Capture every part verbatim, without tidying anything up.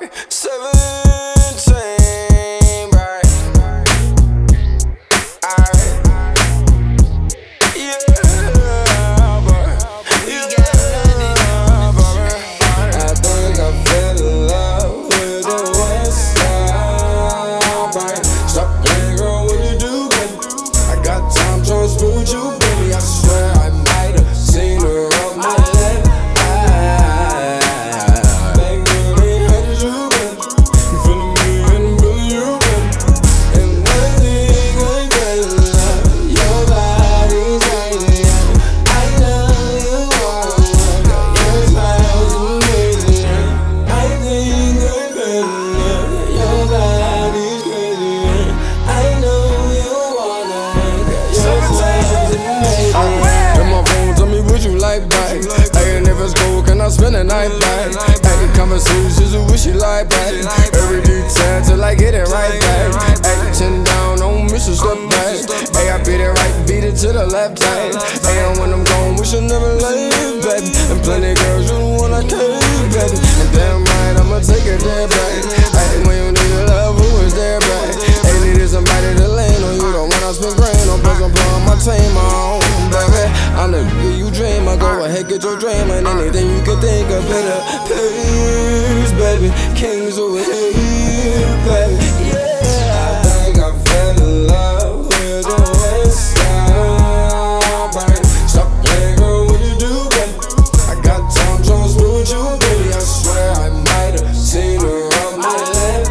Alright, seventeen, right? Alright, yeah, but, yeah, but I think I fell in love with the West Side, right? Stop playing, girl, what you do, baby? I got time to smooth you, baby. I swear I might have seen her on my left eye. Baby, they had you, baby. You feeling me and feeling you, baby. And I think I fell in love. Your body's alien. I know you wanna work. Your smile's amazing. I think I fell in love. Your body's crazy. I know you wanna work. Your smile's amazing. Come on, phone, tell me what you like back. Ayy, if it's cold, can I spend a night back? Ayy, conversations, who wish you like back? Every detail till I get it right back. Ayy, chin down, don't miss a step back. Ayy, I beat it right, beat it to the left side. Ayy, when I'm gone, we should never leave, baby. And plenty girls, you the one I take, baby. And damn right, I'ma take it there back. Ayy, when you need a love, who is there back? Ayy, needed somebody to lean on you, don't wanna spend grand on, plus I'm putting my team on, baby. I'm the nigga you dream of, go ahead, get your dream and anything you can think of, better please, baby. Kings over here, baby. Yeah, I think I fell in love with the West Side, baby. Stop playing, girl, what you do, baby? I got time to smooth you, baby. I swear I might have seen her on my left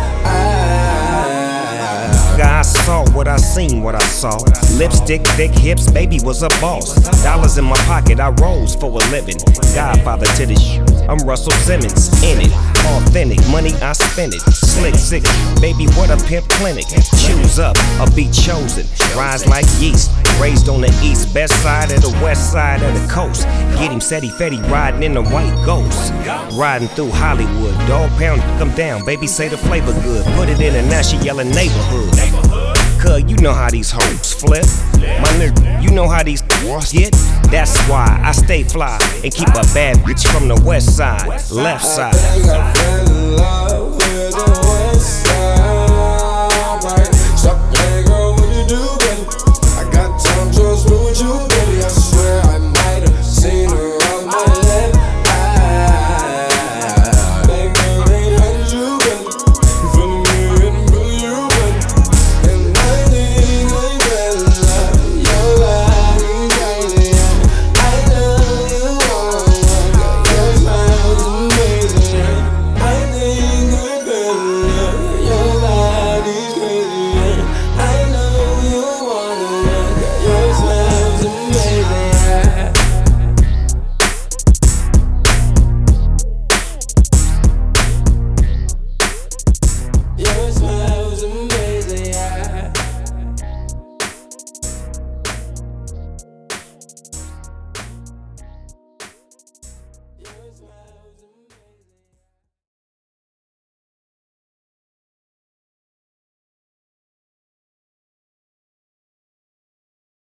eye. I saw what I seen, what I saw. Lipstick, thick hips, baby was a boss. Dollars in my pocket, I rose for a living. Godfather to the sh. I'm Russell Simmons, in it. Authentic, money I spend it. Slick, sick, baby, what a pimp clinic. Choose up, or be chosen. Rise like yeast, raised on the east, best side of the west side of the coast. Get him steady, fetty, riding in the white ghost. Riding through Hollywood, dog pound, come down, baby say the flavor good. Put it in a now she yelling neighborhood. Cuz you know how these hoes flip. My nigga, you know how these get. That's why I stay fly and keep a bad bitch from the west side, left side. I think I fell in love with the West Side, right? Stop playing, girl, what you do, baby? I got time to smooth you, baby. I swear I might have seen her on my left eye. Baby, they had you, baby. You feeling me and feeling you, baby. And I think I fell in love. Your body's alien. I know you wanna work. Your smile's amazing. I think I fell in love. Your body's crazy. I know you wanna work. Your smile's amazing. Your smile's amazing. Your smile's amazing.